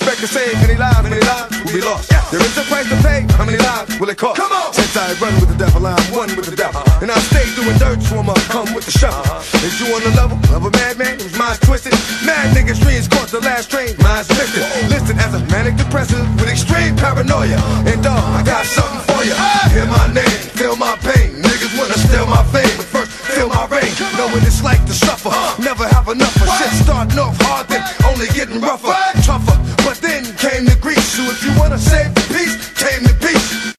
expect to save many lives will be lost. There is a price to pay, how many lives will it cost? Come on! Since I run with the devil, I'm one with the devil. And I stay doing dirt, so I'ma come with the shovel. Is you on the level of a madman whose mind's twisted? Mad niggas' dreams caught the last train, mine's lifted. Listed as a manic depressive with extreme paranoia. And dog, I got something for you. Hear my name, feel my pain. Niggas wanna steal my fame, but first feel my reign. Know what it's like to suffer, never have enough of shit. Starting off hard, then only getting rougher, tougher. But then came the grease. So if you wanna save the peace, came the peace.